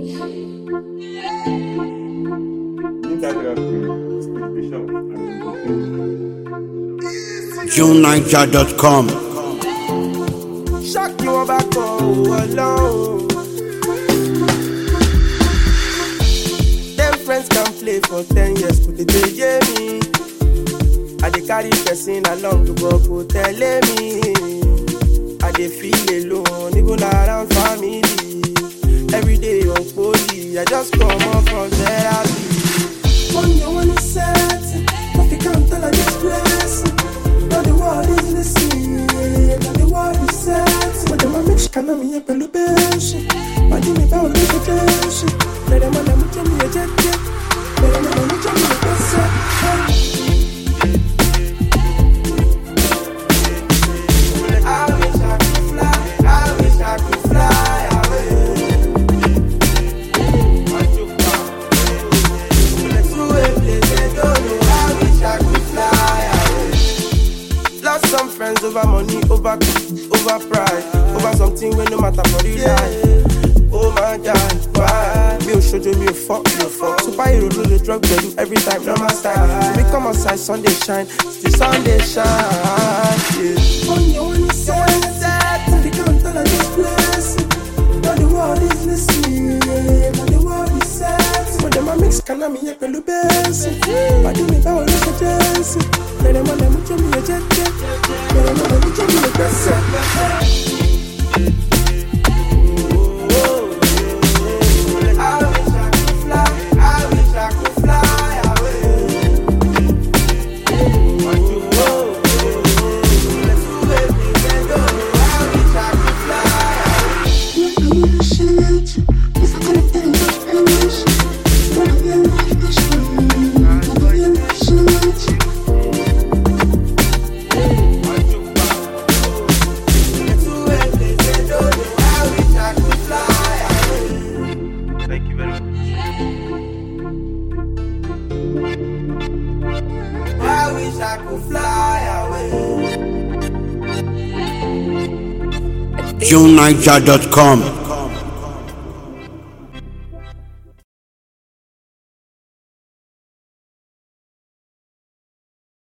JuneNiger.com. Shock you on back alone. Them friends can play for 10 years, but they hear me. I dey carry person along to go for telling me. I dey feel alone, even around family. Every day on poly, I just come up from therapy. When you set, nothing can tell I just bless. Now the world is listening, now the world is set. But them a mix can me a pelu bench. But give me power, make a change. Let them on them tell me a jet. Let them on them tell me a best. Some friends over money, over pride, over something when no matter for the life. Oh my God, why? Me show you me fuck. Superhero do the drug they do every time, no my style. So we come outside, Sunday shine, still Sunday shine. Yeah. On your side, they can't tell I just bless. Now the world is listening, now the world is set. But them a mix can me a pelu best. But give me power, make a chance. Let them on them tell me a jet. Let them on them tell me a best. I wish I could fly away. JuneNiger.com.